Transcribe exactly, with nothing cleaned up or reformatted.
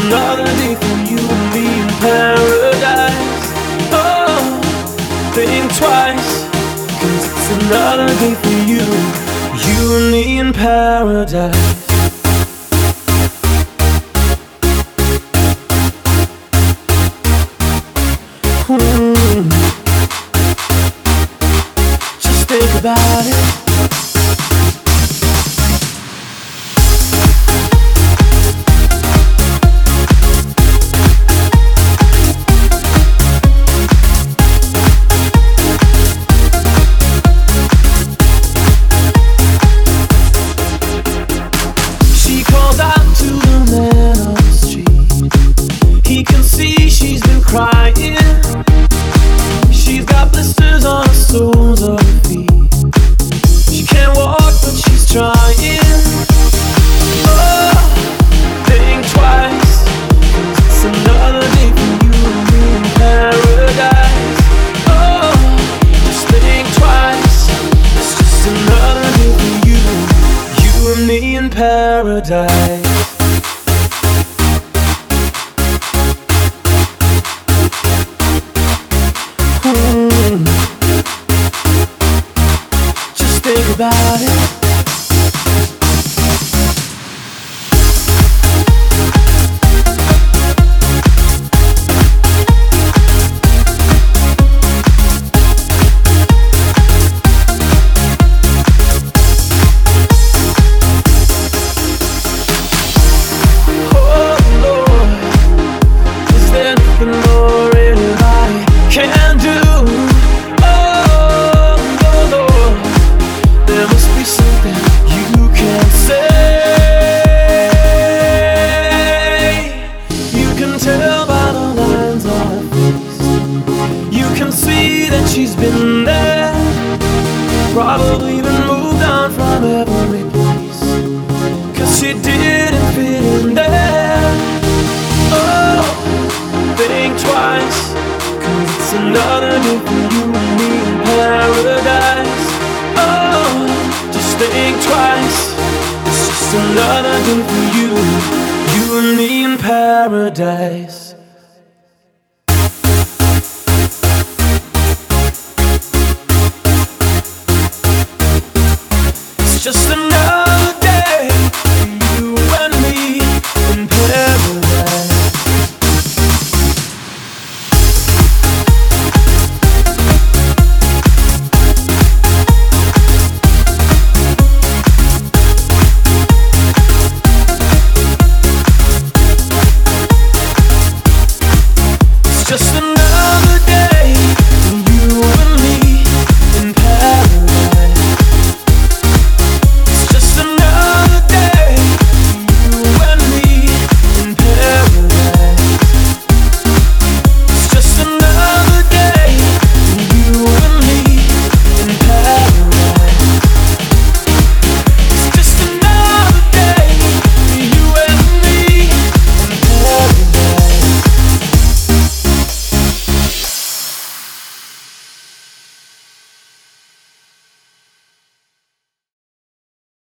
another day for you and me in paradise. Oh, think twice, 'cause it's another day for you, you and me in paradise. Hmm. Just think about it. Crying, she's got blisters on the soles of her feet. She can't walk, but she's trying. Oh, think twice, 'cause it's another day for you and me in paradise. Oh, just think twice, it's just another day for you, you and me in paradise. Just think about it. Oh Lord, is there nothing more really I can do? She's been there, probably been moved on from every place, 'cause she didn't fit in there. Oh, think twice, 'cause it's another day for you and me in paradise. Oh, just think twice, it's just another day for you, you and me in paradise. Just enough.